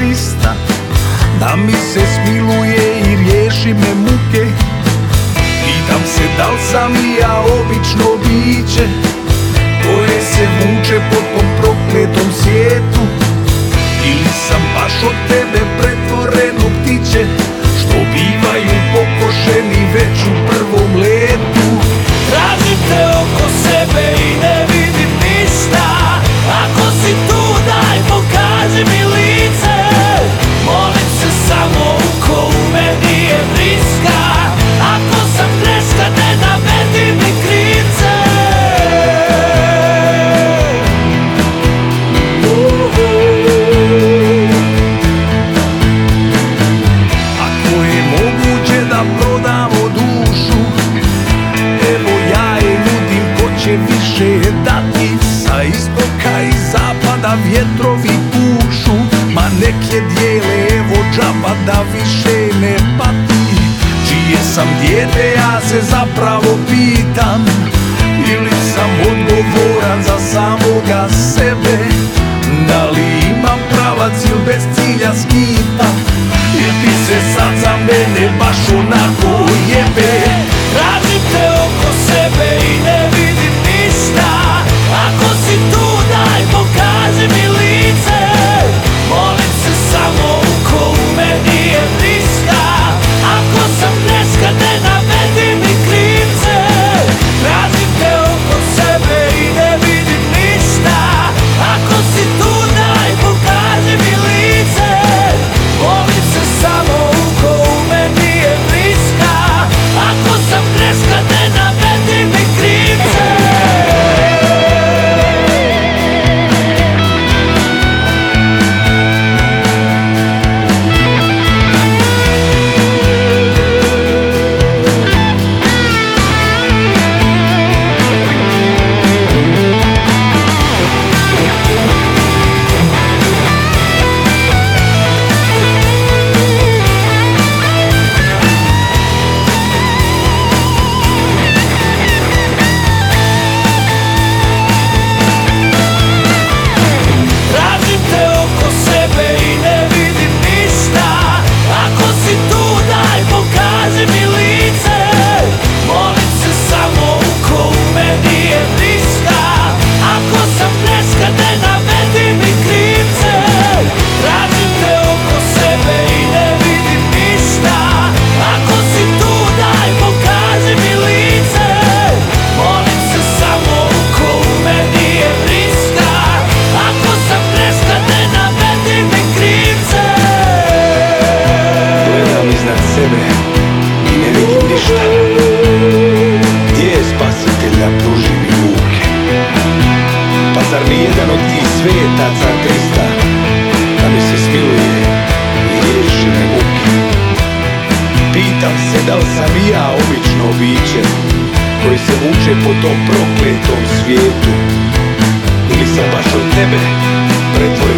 300, da mi se smiluje i riješi me muke. Pitam se da li sam i ja obično biće koje se vuče po tom prokletom svijetu, ili sam baš od tebe pretvoreno ptiće što bivaju pokošeni već u prvom letu. Tražim te oko sebe i ne vidim ništa. Ako si tu daj pokaži mi lice. Molim se samo uko u meni je vriska. Ako sam greška ne navedi mi krivce. Ako je moguće da prodamo dušu, evo ja je nudim, ko će više dati. Sa istoka i zapada vjetrovi pušu, ma nek je dijele, evo džaba da više ne pati. Čije sam dijete, ja se zapravo pitam, ili sam odgovoran za samoga sebe? Da li imam pravac ili bez cilja skitam, ili ti se sad za mene baš onako jebe? Tražim te oko sebe i ne vidim ništa. Ako si tu daj pokaži mi lice. Molim se samo uko u meni je vriska. Ako sam greška ne navedi mi krivce. Tražim te oko sebe i ne vidim ništa. Ako si tu daj pokaži mi lice. Molim se samo uko u meni je vriska. Ako sam greška ne navedi mi krivce. Tražim te oko sebe i ne vidim ništa. Ako si tu daj pokaži mi lice. Molim se samo uko u meni je vriska. Ako sam greška ne navedi mi krivce. Tražim te oko sebe i ne vidim ništa. Ako si tu daj pokaži mi lice. Molim se samo uko u meni je vriska. Ako sam greška ne navedi mi krivce. Gledam iznad sebe i ne vidim ništa. Gdje je spasitelj da pruži mi ruke? Pa zar nijedan od tih svetaca 300 da mi se smiluje i riješi me muke? Pitam se da li sam i ja obično biće koji se vuče po tom prokletom svijetu, ili sam baš od tebe pretvoren